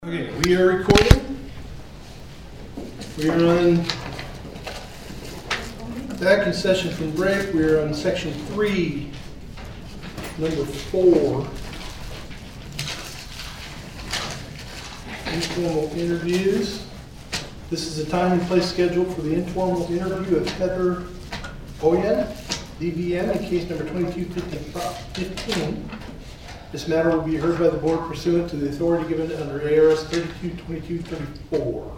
Okay, we are recording. We are on back in session from break. We are on section 3, number 4. Informal interviews. This is a time and place scheduled for the informal interview of Heather Oyen, DVM, in case number 2215. This matter will be heard by the board pursuant to the authority given under ARS 322234.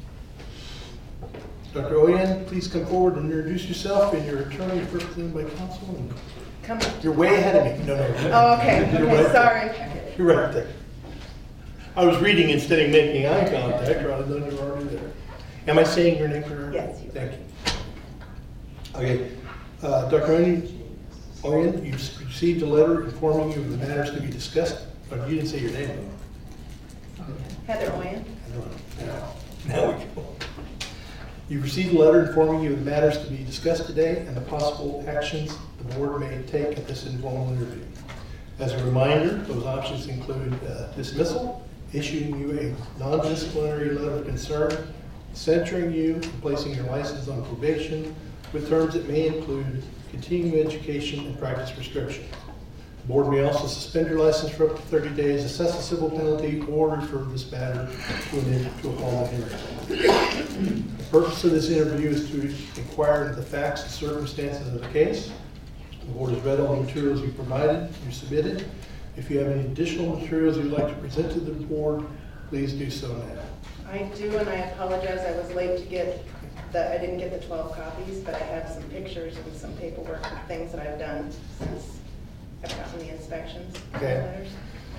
Dr. Oyen, please come forward and introduce yourself and your attorney first name by counsel. You're way ahead of me. No. Oh, okay. You're Okay, right sorry. there. You're right there. I was reading instead of making eye contact, rather than you were already there. Am I saying your name correctly? Yes. Thank you. Okay. Dr. Oyen, you received a letter informing you of the matters to be discussed, but you didn't say your name. Heather Oyen. Now we go. You've received a letter informing you of the matters to be discussed today and the possible actions the board may take at this informal interview. As a reminder, those options include dismissal, issuing you a non-disciplinary letter of concern, censuring you, and placing your license on probation, with terms that may include continuing education and practice prescription. The board may also suspend your license for up to 30 days, assess a civil penalty, or refer this matter to a formal hearing. The purpose of this interview is to inquire into the facts and circumstances of the case. The board has read all the materials you submitted. If you have any additional materials you'd like to present to the board, please do so now. I do, and I apologize. I was late to get I didn't get the 12 copies, but I have some pictures and some paperwork and things that I've done since I've gotten the inspections. Okay. Letters.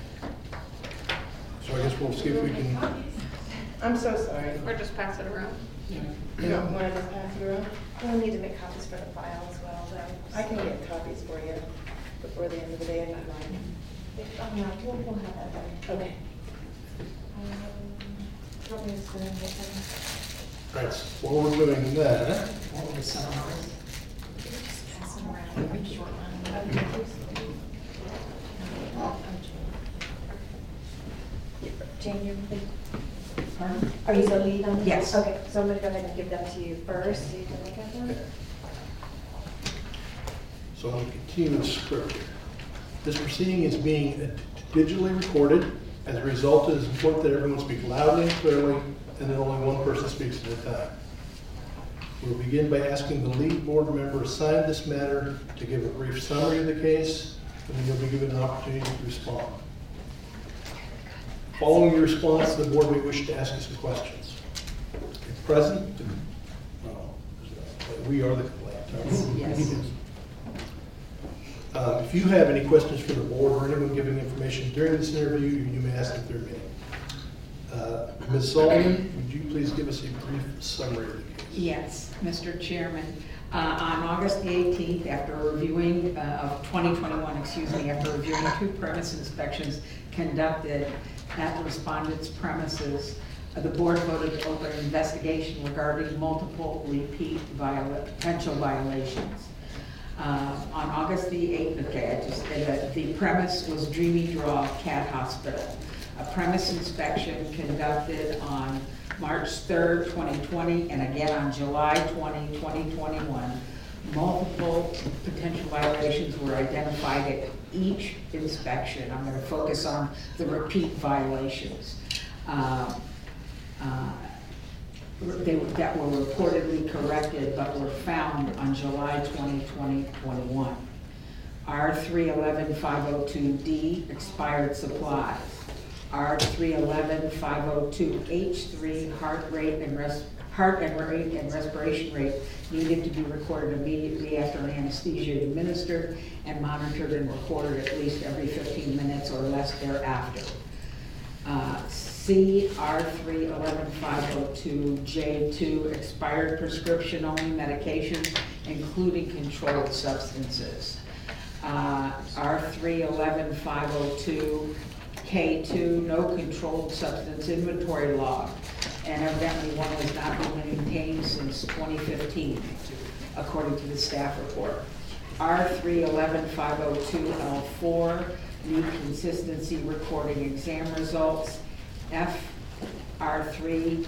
So I guess we'll see if we can. I'm so sorry. Or just pass it around. You don't want to just pass it around? We'll need to make copies for the file as well, though. I can get copies for you before the end of the day if you'd like. No, we'll have that done. Okay. Want me to send it with them? Right, so while we're doing that, Just pass them around. Short one. Jane, you're the pardon? Are you the lead on this? Yes. Okay, so I'm going to go ahead and give them to you first, so you can look at them. so I'm going to continue the script here. This proceeding is being digitally recorded. As a result, it is important that everyone speak loudly and clearly, and that only one person speaks at a time. We'll begin by asking the lead board member assigned this matter to give a brief summary of the case, and then you'll be given an opportunity to respond. Following your response, the board may wish to ask you some questions. If present, we are the complainant. Yes. If you have any questions for the board or anyone giving information during this interview, you may ask at their meeting. Ms. Sullivan, would you please give us a brief summary of the case? Yes, Mr. Chairman. On August the 18th, after reviewing, of 2021, after reviewing 2 premise inspections conducted at the respondent's premises, the board voted to open an investigation regarding multiple repeat potential violations. On August the 8th, the premise was Dreamy Draw Cat Hospital. A premise inspection conducted on March 3rd, 2020, and again on July 20, 2021. Multiple potential violations were identified at each inspection. I'm going to focus on the repeat violations. That were reportedly corrected but were found on July 20, 2021. R311502D, expired supplies. R311502H3, heart rate and respiration rate needed to be recorded immediately after anesthesia administered and monitored and recorded at least every 15 minutes or less thereafter. R311502J2, expired prescription-only medications, including controlled substances. R311502K2, no controlled substance inventory log, and evidently one has not been maintained since 2015, according to the staff report. R311502L4, need consistency recording exam results. F R3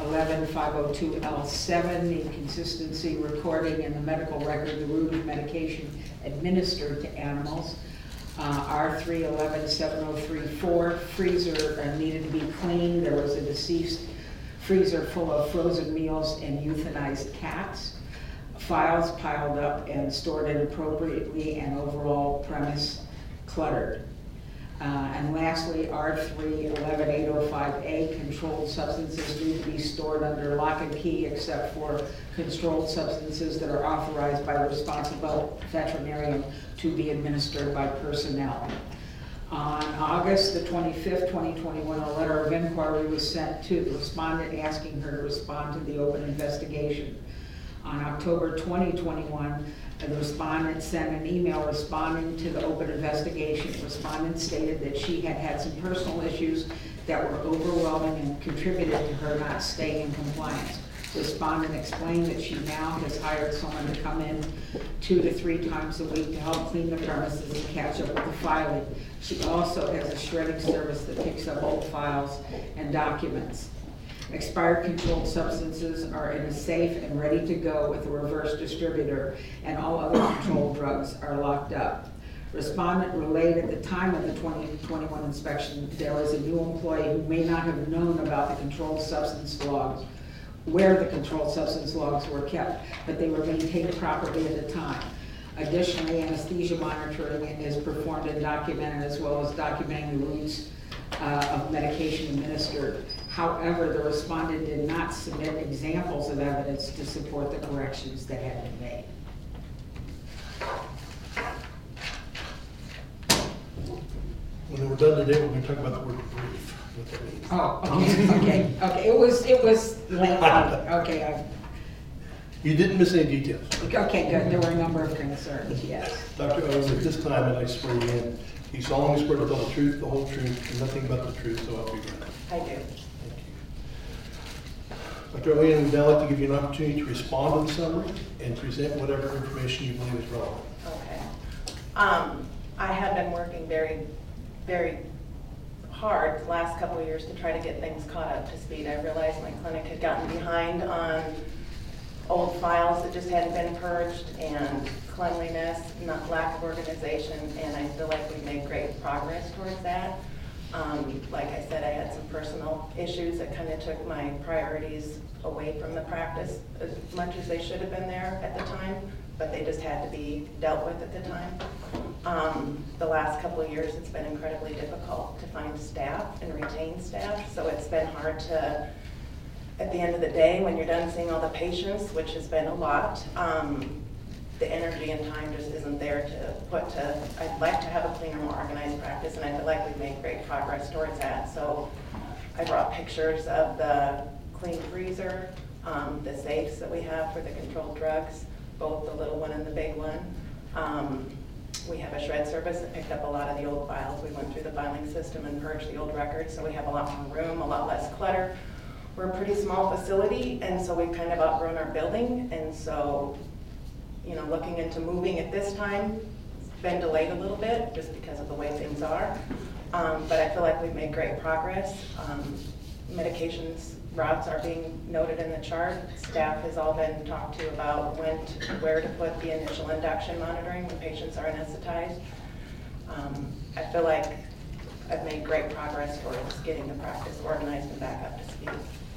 11502L7, inconsistency recording in the medical record the route of medication administered to animals. R3 11703-4, freezer needed to be cleaned. There was a deceased freezer full of frozen meals and euthanized cats. Files piled up and stored inappropriately, and overall premise cluttered. And lastly, R3 11805A, controlled substances need to be stored under lock and key except for controlled substances that are authorized by the responsible veterinarian to be administered by personnel. On August the 25th, 2021, a letter of inquiry was sent to the respondent asking her to respond to the open investigation. On October 2021, the respondent sent an email responding to the open investigation. The respondent stated that she had had some personal issues that were overwhelming and contributed to her not staying in compliance. The respondent explained that she now has hired someone to come in 2 to 3 times a week to help clean the premises and catch up with the filing. She also has a shredding service that picks up old files and documents. Expired controlled substances are in a safe and ready to go with a reverse distributor, and all other controlled drugs are locked up. Respondent relayed at the time of the 2021 inspection there was a new employee who may not have known about the controlled substance logs, where the controlled substance logs were kept, but they were maintained properly at the time. Additionally, anesthesia monitoring is performed and documented, as well as documenting the routes of medication administered. However, the respondent did not submit examples of evidence to support the corrections that had been made. When we're done today, we're going to talk about the word brief, what that means. Oh, okay. It was lengthy. Okay, You didn't miss any details. okay, good. There were a number of concerns, yes. Dr. Owens, at this time, I'd like to swear you in. You solemnly swear to tell the truth, the whole truth, and nothing but the truth, so help you God. I do. Thank you. Dr. O'Leary, we'd now like to give you an opportunity to respond to the summary and present whatever information you believe is relevant. Okay. I have been working very, very hard the last couple of years to try to get things caught up to speed. I realized my clinic had gotten behind on old files that just hadn't been purged, and cleanliness, lack of organization, and I feel like we made great progress towards that. Like I said, I had some personal issues that kind of took my priorities away from the practice as much as they should have been there at the time, but they just had to be dealt with at the time. The last couple of years, it's been incredibly difficult to find staff and retain staff, so it's been hard to, at the end of the day, when you're done seeing all the patients, which has been a lot, the energy and time just isn't there to put to, I'd like to have a cleaner, more organized practice, and I feel like we've made great progress towards that. So I brought pictures of the clean freezer, the safes that we have for the controlled drugs, both the little one and the big one. We have a shred service that picked up a lot of the old files. We went through the filing system and purged the old records, so we have a lot more room, a lot less clutter. We're a pretty small facility, and so we've kind of outgrown our building, and so, you know, looking into moving at this time, it's been delayed a little bit just because of the way things are. But I feel like we've made great progress. Medications routes are being noted in the chart. Staff has all been talked to about where to put the initial induction monitoring when patients are anesthetized. I feel like I've made great progress towards getting the practice organized and back up to speed.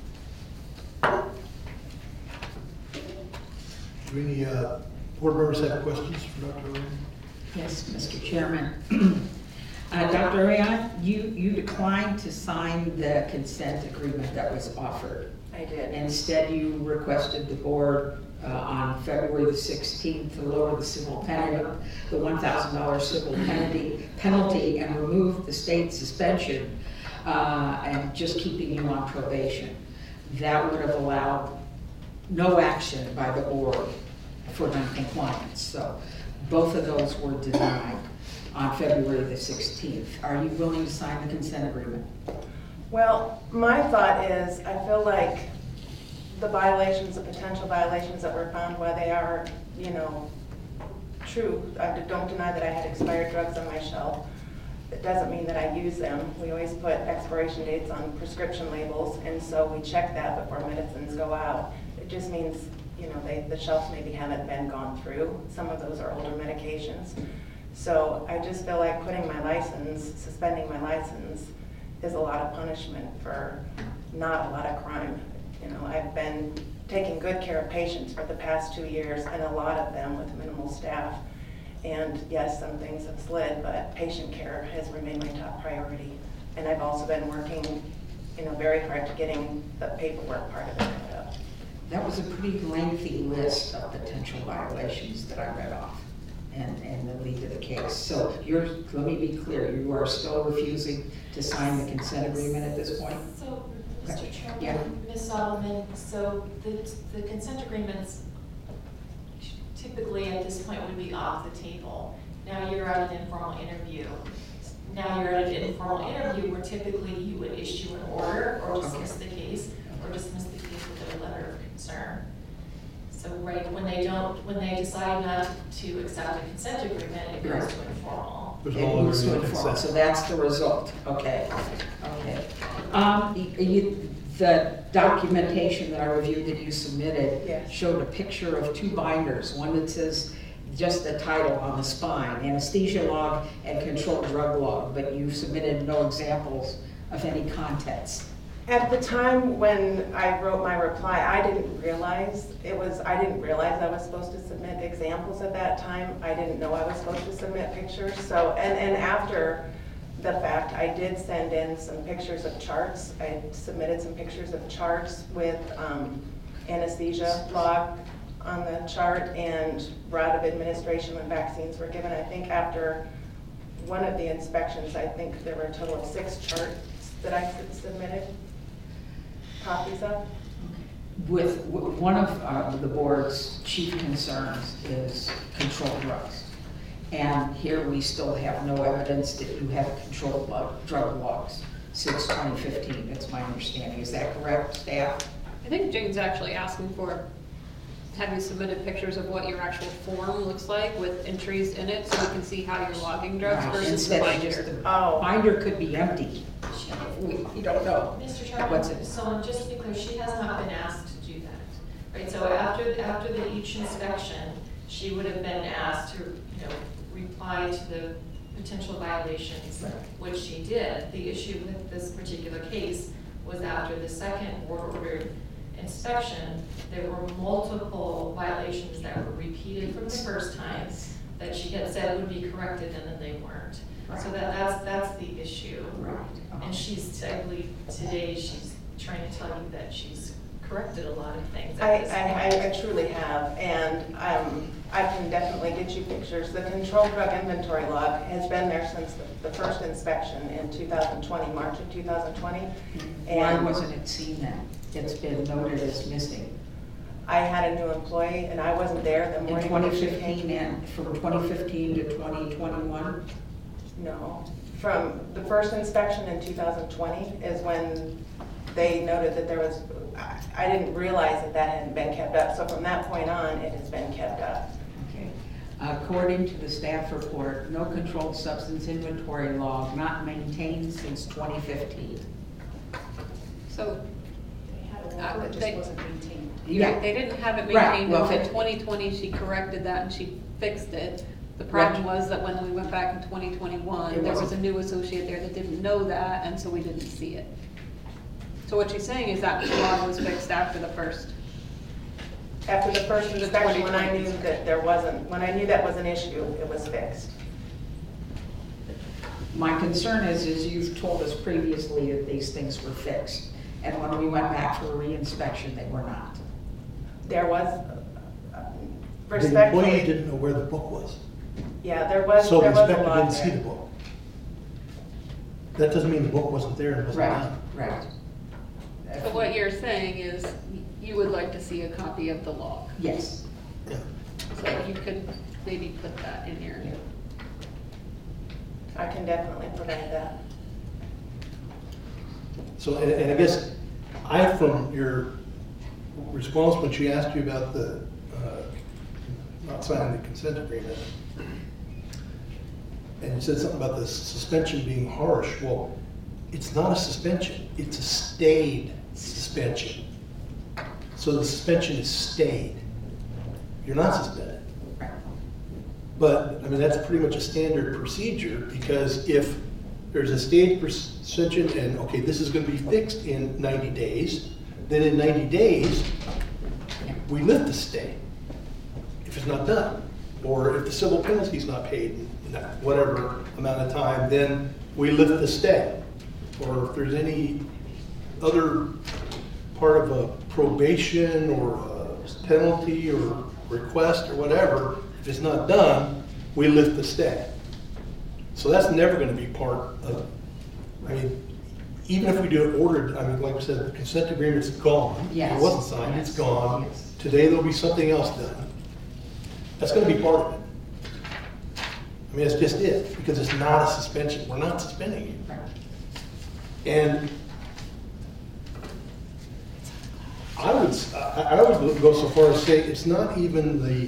Do any board members have questions for Dr. O'Leary? Yes, Mr. Chairman. Dr. Ariane, you declined to sign the consent agreement that was offered. I did. Instead, you requested the board on February the 16th to lower the civil penalty, the $1,000 civil penalty, and remove the state suspension and just keeping you on probation. That would have allowed no action by the board for non-compliance. So both of those were denied on February the 16th. Are you willing to sign the consent agreement? Well, my thought is, I feel like the violations, the potential violations that were found, while they are, you know, true, I don't deny that I had expired drugs on my shelf. It doesn't mean that I use them. We always put expiration dates on prescription labels, and so we check that before medicines go out. It just means, you know, the shelves maybe haven't been gone through. Some of those are older medications. So I just feel like putting my license, suspending my license, is a lot of punishment for not a lot of crime. You know, I've been taking good care of patients for the past 2 years, and a lot of them with minimal staff. And yes, some things have slid, but patient care has remained my top priority. And I've also been working, you know, very hard to getting the paperwork part of it cleaned up. That was a pretty lengthy list of potential violations that I read off and the lead to the case. So let me be clear, you are still refusing to sign the consent agreement at this point? So, Okay. Mr. Yeah. Chairman, Ms. Solomon, so the consent agreements typically at this point would be off the table. Now you're at an informal interview. Now you're at an informal interview where typically you would issue an order or dismiss the case, or dismiss the case with a letter of concern. So right, when they decide not to accept a consent agreement, it goes to informal. There's It no longer moves to any informal, consent. so that's the result, okay, okay. The documentation that I reviewed that you submitted Yes. showed a picture of 2 binders, one that says just the title on the spine, anesthesia log and controlled drug log, but you submitted no examples of any contents. At the time when I wrote my reply, I didn't realize I was supposed to submit examples at that time. I didn't know I was supposed to submit pictures. So, and after the fact, I did send in some pictures of charts. I submitted some pictures of charts with anesthesia log on the chart and route of administration when vaccines were given. I think after one of the inspections, I think there were a total of 6 charts that I submitted copies of. With one of the board's chief concerns is controlled drugs. And here we still have no evidence that you have controlled drug logs since 2015, that's my understanding. Is that correct, staff? I think Jane's actually asking for, have you submitted pictures of what your actual form looks like with entries in it so we can see how you're logging drugs Right, versus the instead of just binder? the Oh. binder could be empty. You don't know. Mr. What's Chairman, it? so just to be clear, she has not been asked to do that. Right, so after each inspection, she would have been asked to, reply to the potential violations, Right. which she did. The issue with this particular case was after the second board-ordered inspection, there were multiple violations that were repeated from the first time that she had said would be corrected and then they weren't. So that's the issue. Right. And she's, I believe today, she's trying to tell you that she's corrected a lot of things at this point. I truly have, and I can definitely get you pictures. The controlled drug inventory log has been there since the first inspection in 2020, March of 2020. Why And wasn't it seen then? It's been noted as missing. I had a new employee and I wasn't there the In morning. when she 2015 came. and from 2015 to 2021? No, from the first inspection in 2020 is when they noted that there was, I didn't realize that hadn't been kept up. So from that point on, it has been kept up. Okay. According to the staff report, no controlled substance inventory log not maintained since 2015. So They had a Uh, log that just they- wasn't maintained. Yeah. they didn't have it Right, maintained well, until if it- 2020. She corrected that and she fixed it. The problem was that when we went back in 2021, It there was a wasn't- new associate there that didn't know that, and so we didn't see it. So what she's saying is that the log was fixed after the first. After the first The inspection, when I 2020 knew that there wasn't, when I knew that was an issue, it was fixed. My concern is you've told us previously that these things were fixed. And when we went back for a re-inspection, they were not. There was, The employee respectfully, didn't know where the book was. yeah, there was So the a inspector log didn't see the there. book. That doesn't mean the book wasn't there and wasn't Right, done. right. So what you're saying is you would like to see a copy of the log. Yes. Yeah. So you could maybe put that in your. Yeah. I can definitely provide that. So, and I guess from your response when she asked you about the, not signing the consent agreement, And you said something about the suspension being harsh. Well, it's not a suspension, it's a stayed suspension. So the suspension is stayed. You're not suspended. But, I mean, that's pretty much a standard procedure, because if there's a stayed suspension and, okay, this is gonna be fixed in 90 days, then in 90 days, we lift the stay if it's not done. Or if the civil penalty is not paid in whatever amount of time, then we lift the stay. Or if there's any other part of a probation or a penalty or request or whatever, if it's not done, we lift the stay. So that's never gonna be part of, I mean, even if we do it ordered, I mean, like I said, the consent agreement's gone. Yes. It wasn't signed, it's Yes. gone. Yes. Today there'll be something else done. That's gonna be part of it. I mean, that's just it, because it's not a suspension. We're not suspending you. And I would go so far as to say it's not even the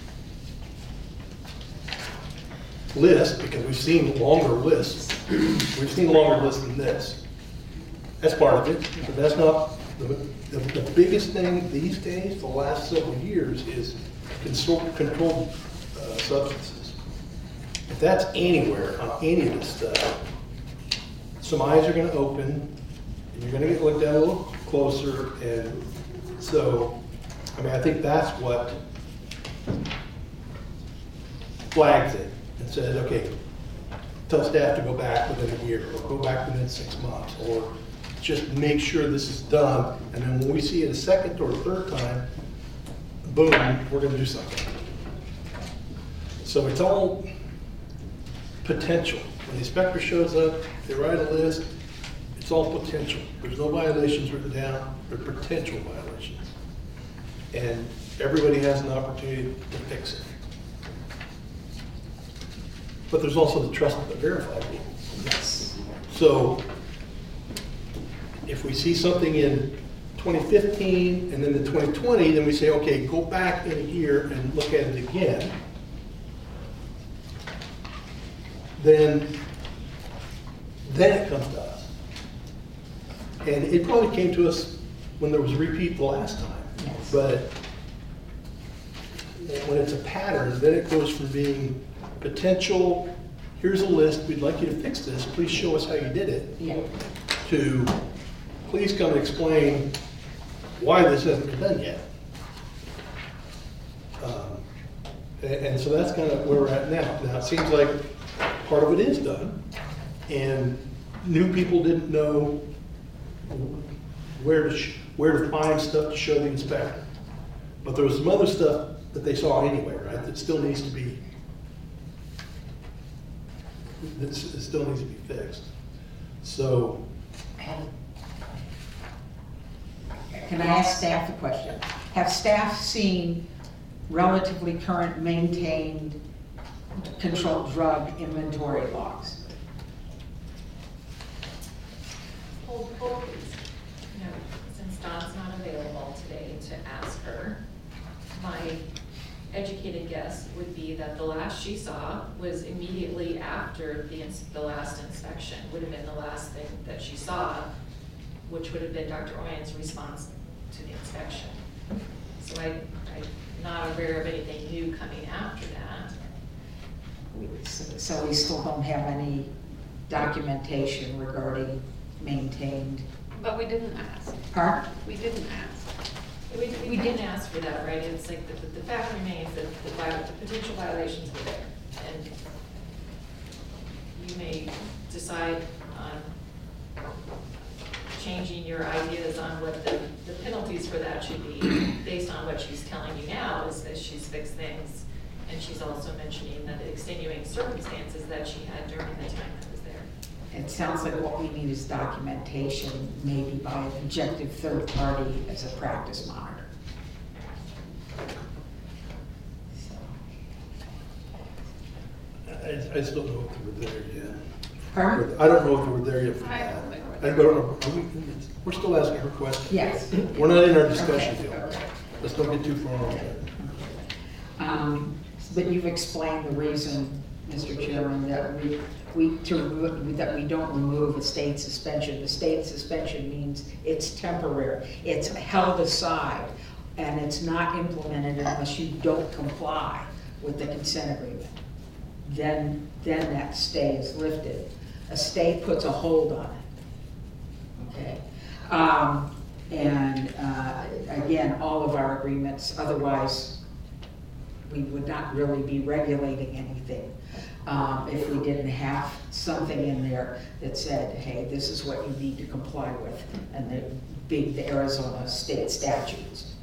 list, because we've seen longer lists. We've seen longer lists than this. That's part of it, but that's not, the biggest thing these days, the last several years, is controlled substances. If that's anywhere on any of this stuff, some eyes are gonna open, and you're gonna get looked at a little closer, and so, I mean, I think that's what flags it and says, okay, tell staff to go back within a year, or go back within 6 months, or just make sure this is done, and then when we see it a second or a third time, boom, we're gonna do something. So it's all potential. When the inspector shows up, they write a list, it's all potential. There's no violations written down, they're potential violations. And everybody has an opportunity to fix it. But there's also the trust but verify rule. Yes. So if we see something in 2015 and then in 2020, then we say, okay, go back in a year and look at it again. Then it comes to us. And it probably came to us when there was a repeat the last time. Yes. But when it's a pattern, then it goes from being potential, here's a list, we'd like you to fix this, please show us how you did it, Yeah. to please come and explain why this hasn't been done yet. And so that's kind of where we're at now. Now, it seems like part of it is done, and new people didn't know where to find stuff to show the inspector. But there was some other stuff that they saw anyway, right, that still needs to be, fixed. So, Can I ask staff a question? Have staff seen relatively current maintained controlled drug inventory logs? Hold, please. No, since Dawn's not available today to ask her, my educated guess would be that the last she saw was immediately after the last inspection, would have been the last thing that she saw, which would have been Dr. Oyen's response to the inspection. So I'm not aware of anything new coming after that. So we still don't have any documentation regarding maintained, But we didn't ask. pardon? We didn't ask. We didn't ask for that, right? It's like the fact remains that the potential violations were there. And you may decide on changing your ideas on what the penalties for that should be based on what she's telling you now is that she's fixed things. And she's also mentioning that the extenuating circumstances that she had during the time that was there. It sounds like what we need is documentation, maybe by an objective third party as a practice monitor. I still don't know if they were there yet. Pardon? I don't know if they were there yet for I that. don't think I don't know. We're still asking her questions. Yes. We're not in our discussion Okay, field. okay. Let's don't get too far off there. But you've explained the reason Mr. Chairman, that that we don't remove a state suspension. The state suspension means it's temporary, it's held aside, and it's not implemented unless you don't comply with the consent agreement. Then that stay is lifted. A stay puts a hold on it, okay? And again, all of our agreements, otherwise we would not really be regulating anything if we didn't have something in there that said, hey, this is what you need to comply with, and the Arizona state statutes.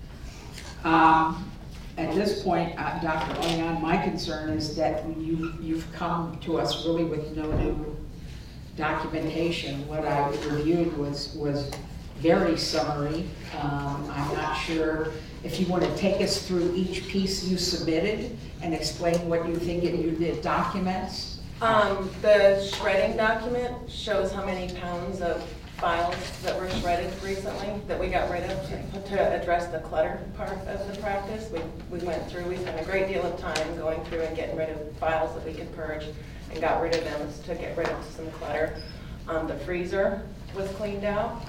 At this point, Dr. Leon, my concern is that you've come to us really with no new documentation. What I reviewed was very summary. I'm not sure if you want to take us through each piece you submitted and explain what you think it documents. The shredding document shows how many pounds of files that were shredded recently that we got rid of to address the clutter part of the practice. We went through, we spent a great deal of time going through and getting rid of files that we could purge and got rid of them to get rid of some clutter. The freezer was cleaned out.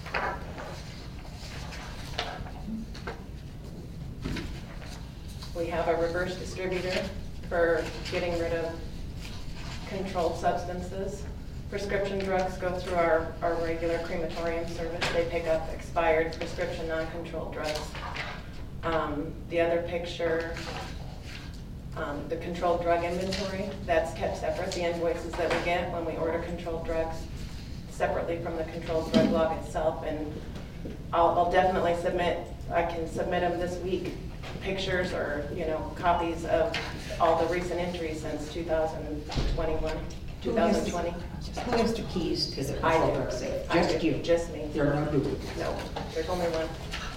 We have a reverse distributor for getting rid of controlled substances. Prescription drugs go through our regular crematorium service. They pick up expired prescription non-controlled drugs. The other picture, the controlled drug inventory, that's kept separate. The invoices that we get when we order controlled drugs separately from the controlled drug log itself. And I'll definitely submit, I can submit them this week, pictures or, copies of all the recent entries since 2021, 2020. Who has the keys to the control drug safe? Just you? Just me. There are no duplicates? No, there's only one.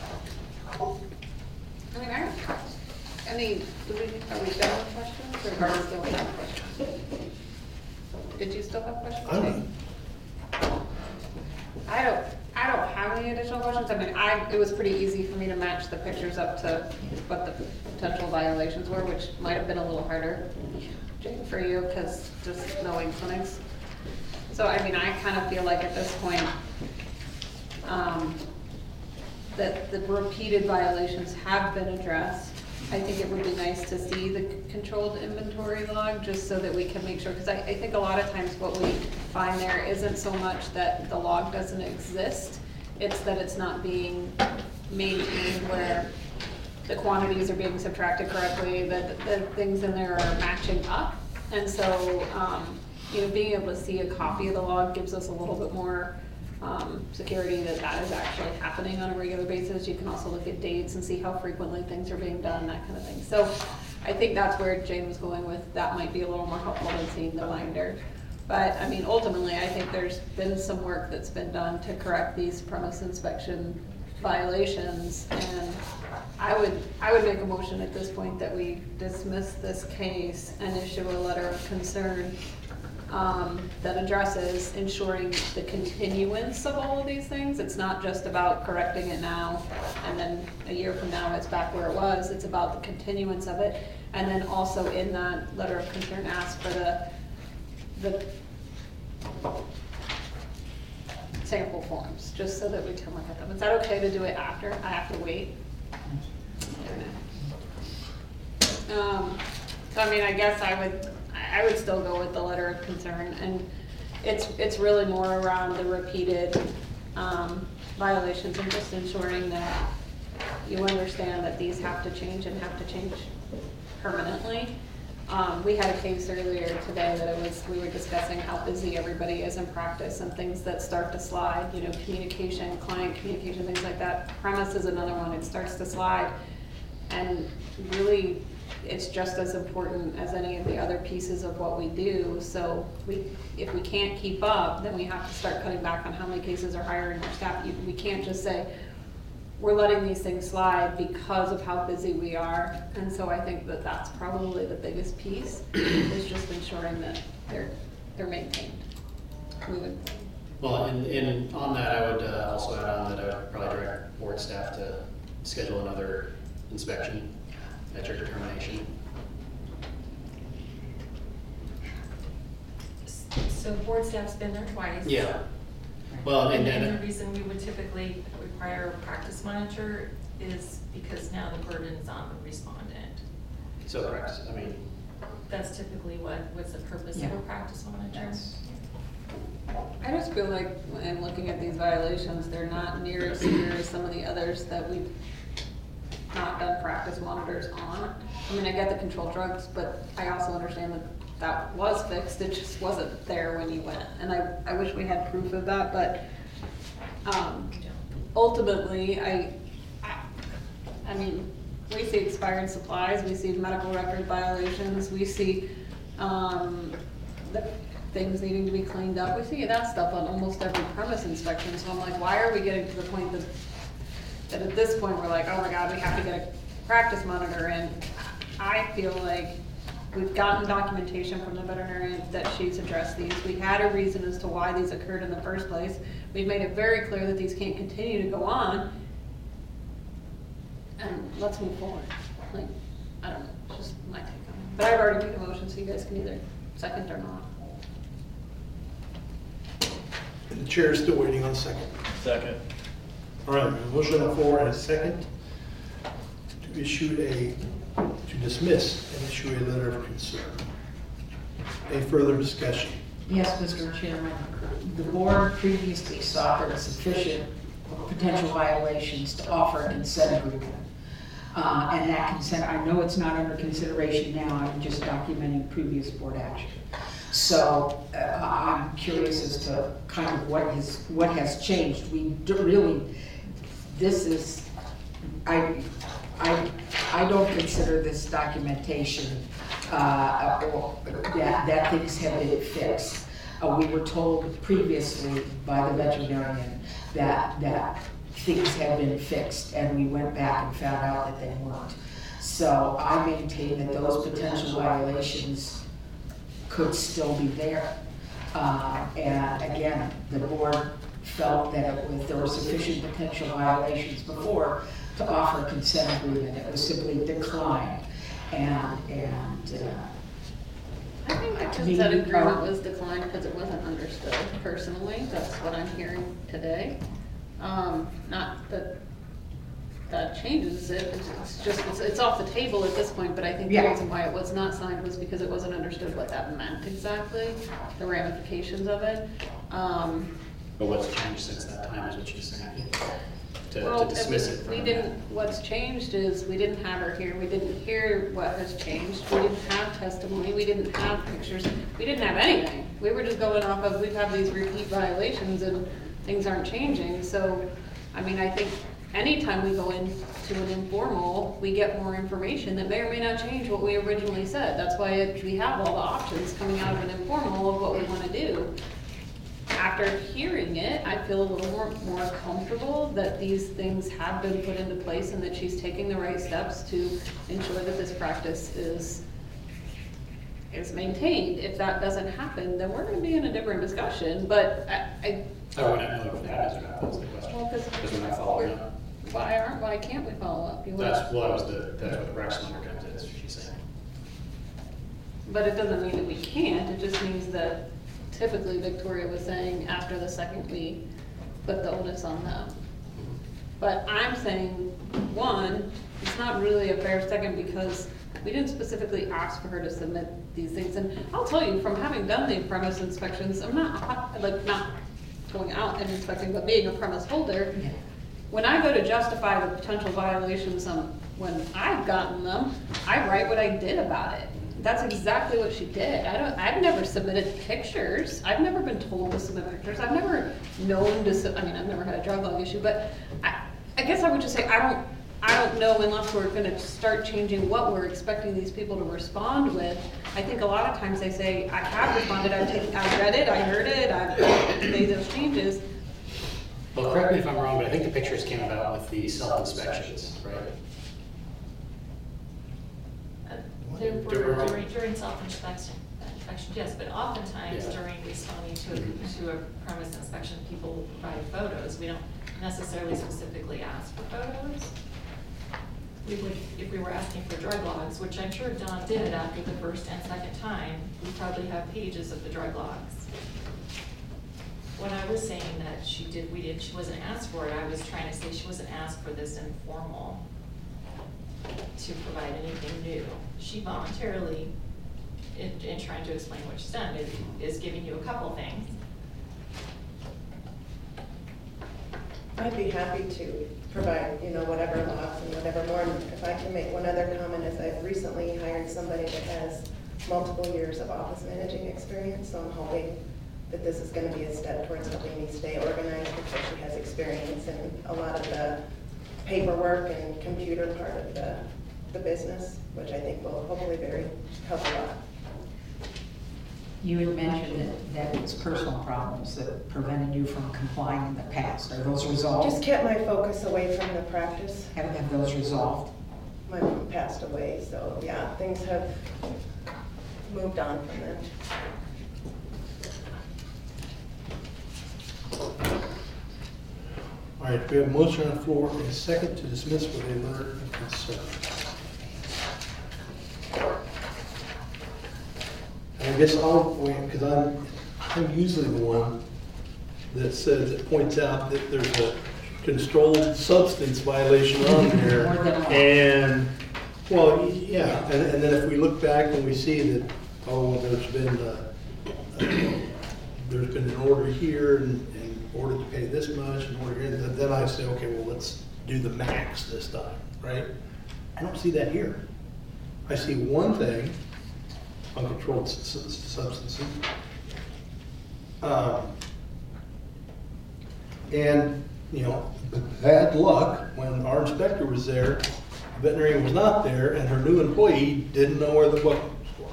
I mean, are we done with questions, or do we still have questions? Did you still have questions? I'm done. I don't have any additional questions. I mean, it was pretty easy for me to match the pictures up to what the potential violations were, which might have been a little harder for you, because just knowing clinics. So, I mean, I kind of feel like at this point, that the repeated violations have been addressed. I think it would be nice to see the controlled inventory log, just so that we can make sure, because I think a lot of times what we find there isn't so much that the log doesn't exist, it's that it's not being maintained where the quantities are being subtracted correctly, that the things in there are matching up. And so, being able to see a copy of the log gives us a little bit more security that that is actually happening on a regular basis. You can also look at dates and see how frequently things are being done, that kind of thing. So I think that's where Jane was going with, that might be a little more helpful than seeing the binder. But I mean, ultimately, I think there's been some work that's been done to correct these premise inspection violations, and I would make a motion at this point that we dismiss this case and issue a letter of concern that addresses ensuring the continuance of all of these things. It's not just about correcting it now and then a year from now it's back where it was. It's about the continuance of it. And then also in that letter of concern, ask for the sample forms, just so that we can look at them. Is that okay to do it after? I have to wait. So I mean, I guess I would still go with the letter of concern, and it's really more around the repeated violations and just ensuring that you understand that these have to change and have to change permanently. We had a case earlier today that we were discussing how busy everybody is in practice and things that start to slide, communication, client communication, things like that. Premise is another one, it starts to slide, and really it's just as important as any of the other pieces of what we do. So if we can't keep up, then we have to start cutting back on how many cases are hiring our staff. We can't just say, we're letting these things slide because of how busy we are. And so I think that that's probably the biggest piece, is just ensuring that they're maintained moving forward. Well, and on that, I would also add on that I would probably direct board staff to schedule another inspection at your determination. So board staff's been there twice. Yeah. Well, and And the then, reason we would typically require a practice monitor is because now the burden is on the respondent. so correct, I mean, That's typically what's the purpose of Yeah. a practice monitor. That's- I just feel like, in looking at these violations, they're not near as severe as some of the others that we've not done practice monitors on. I mean, I get the controlled drugs, but I also understand that that was fixed, it just wasn't there when you went. And I wish we had proof of that, but, ultimately, I mean, we see expired supplies, we see medical record violations, we see, the things needing to be cleaned up, we see that stuff on almost every premise inspection, so I'm like, why are we getting to the point that at this point, we're like, oh my God, we have to get a practice monitor in? I feel like we've gotten documentation from the veterinarian that she's addressed these, we had a reason as to why these occurred in the first place, we've made it very clear that these can't continue to go on, and let's move forward. Like, I don't know, it's just my take on it. But I've already made a motion, so you guys can either second or not. And the chair is still waiting on a second. Second. All right, we have a motion on the floor and a second to dismiss and issue a letter of concern. Any further discussion? Yes, Mr. Chairman. The board previously saw there were sufficient potential violations to offer a consent agreement. And that consent, I know it's not under consideration now, I'm just documenting previous board action. So I'm curious as to kind of what has changed. We really, this is, I don't consider this documentation that things have been fixed. We were told previously by the veterinarian that things had been fixed, and we went back and found out that they weren't. So I maintain that those potential violations could still be there. And again, the board felt that there were sufficient potential violations before to offer a consent agreement. It was simply declined. I think the To me, consent agreement was declined because it wasn't understood personally, that's what I'm hearing today. Not that that changes it, it's just, it's off the table at this point, but I think the Yeah. reason why it was not signed was because it wasn't understood what that meant exactly, the ramifications of it. but what's changed since that time is what she's saying, Well, to dismiss it. we didn't, what's changed is we didn't have her here, we didn't hear what has changed, we didn't have testimony, we didn't have pictures, we didn't have anything. We were just going off of, we've had these repeat violations and things aren't changing, so, I mean, I think anytime we go into an informal, we get more information that may or may not change what we originally said. That's why we have all the options coming out of an informal of what we want to do. After hearing it, I feel a little more comfortable that these things have been put into place and that she's taking the right steps to ensure that this practice is maintained. If that doesn't happen, then we're gonna be in a different discussion, but I I would not know if that is or not, that's the question. well, Because we're not following up. why can't we follow up? You would- That's what the Rex number comes in, is what she's saying. But it doesn't mean that we can't, it just means that typically Victoria was saying after the second we put the onus on them. But I'm saying, one, it's not really a fair second because we didn't specifically ask for her to submit these things. And I'll tell you, from having done the premise inspections, I'm not going out and inspecting, but being a premise holder, when I go to justify the potential violations when I've gotten them, I write what I did about it. That's exactly what she did. I've never submitted pictures. I've never been told to submit pictures. I've never known to, I've never had a drug log issue, but I guess I would just say, I don't know unless we're gonna start changing what we're expecting these people to respond with. I think a lot of times they say, I have responded, I read it, I heard it, I've made those changes. Well, correct me if I'm wrong, but I think the pictures came about with the self-inspections, right? During self-inspection, yes, but oftentimes Yeah. during responding to a premise inspection, people provide photos. We don't necessarily specifically ask for photos. if we were asking for drug logs, which I'm sure Dawn did after the first and second time, we probably have pages of the drug logs. When I was saying that she wasn't asked for it, I was trying to say she wasn't asked for this informal to provide anything new. She voluntarily, in trying to explain what she's done, is giving you a couple things. I'd be happy to provide, whatever logs and whatever more. And if I can make one other comment, is I've recently hired somebody that has multiple years of office managing experience, so I'm hoping that this is going to be a step towards helping me stay organized, because she has experience in a lot of the paperwork and computer part of the business, which I think will hopefully help a lot. You had mentioned that it's personal problems that prevented you from complying in the past. Are those resolved? Just kept my focus away from the practice. Have those resolved? My mom passed away, so yeah, things have moved on from that. All right, we have a motion on the floor and a second to dismiss with a letter of concern. And I guess I'll wait, because I'm usually the one that points out that there's a controlled substance violation on there. More than one. And, well, yeah, and then if we look back and we see that, there's been an order here and order to pay this much and order here, then I say, okay, well, let's do the max this time, right? I don't see that here. I see one thing, uncontrolled substances. And, bad luck, when our inspector was there, the veterinarian was not there, and her new employee didn't know where the book was.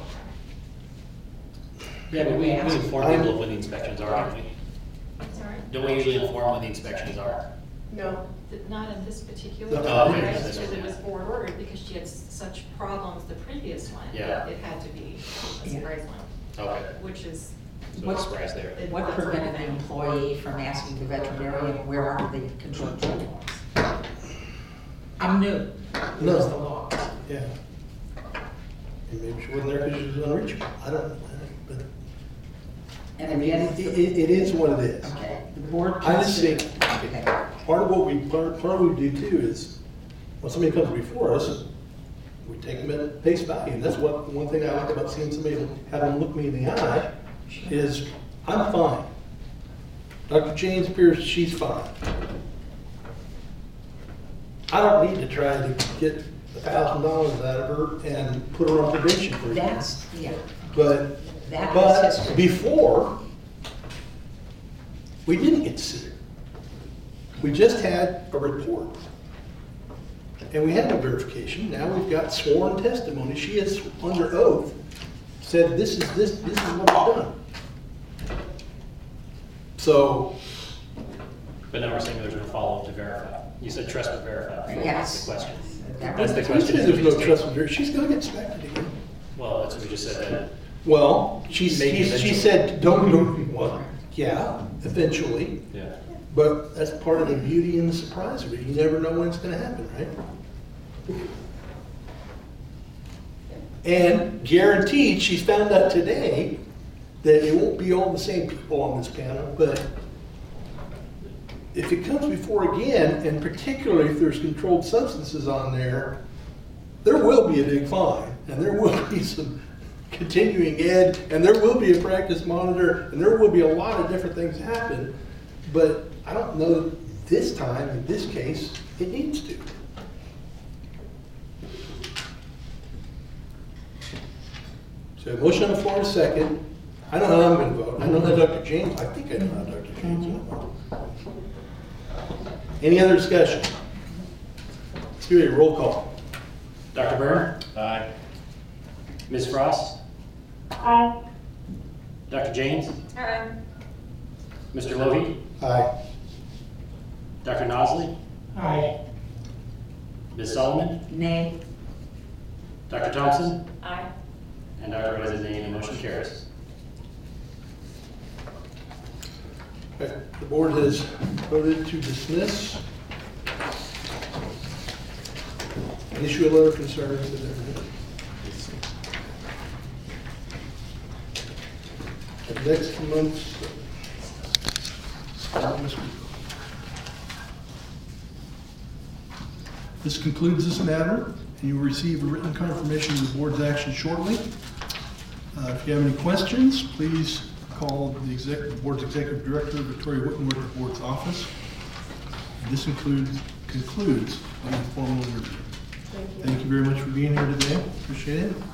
Yeah, but we inform people of when the inspections are, don't we? Sorry? Don't we usually inform when the inspections are? No. Not in this particular No. Oh, okay. case, because it was board ordered, because she had such problems the previous one. Yeah. It had to be a surprise one, Okay. which is. So it's surprise there. What prevented the employee from asking the veterinarian, where are the controlled drug laws? I'm new. No. Where's the law? Yeah. And maybe she wasn't there because she was unreachable. I don't know. But And I mean, again, it is what it is. okay, the board. I just think, Okay. part of what we do too is, when somebody comes before us, we take them at face value. And that's one thing I like about seeing somebody, have them look me in the eye, is I'm fine. Dr. James Pierce, she's fine. I don't need to try to get $1,000 out of her and put her on probation for a year. That's, yeah. But That is history. before, we didn't get to see her. We just had a report. And we had no verification. Now we've got sworn testimony. She is under oath, said this is what I've done. So, But now we're saying there's no follow-up to verify. You said trust but verify. Yes. That's the question. That That's the was- who question. says there's no trust with her? She's gonna get inspected again. Well, that's what we just said then. Well, Maybe she eventually. said, don't, well, yeah, eventually. Yeah. But that's part of the beauty and the surprise of it. You never know when it's gonna happen, right? And guaranteed, she's found out today that it won't be all the same people on this panel, but if it comes before again, and particularly if there's controlled substances on there, there will be a big fine, and there will be some continuing ed, and there will be a practice monitor, and there will be a lot of different things happen. But I don't know that this time, in this case, it needs to. So motion on the floor in a second. I know how I'm gonna vote. I know how Dr. James, I think I know how Dr. James will vote. Any other discussion? Let's do a roll call. Dr. Byrne? Aye. Ms. Frost? Aye. Dr. James? Aye. Mr. Lohi? Aye. Dr. Nosley? Aye. Ms. Solomon? Nay. Dr. Thompson? Aye. And Dr. Rose is nay, and the motion carries. Okay, the board has voted to dismiss. and issue a letter of concern to them. Next month's this concludes this matter, and you will receive a written confirmation of the board's action shortly. If you have any questions, please call the board's executive director, Victoria Whittenworth, at the board's office. This concludes the informal interview. Thank you very much for being here today. Appreciate it.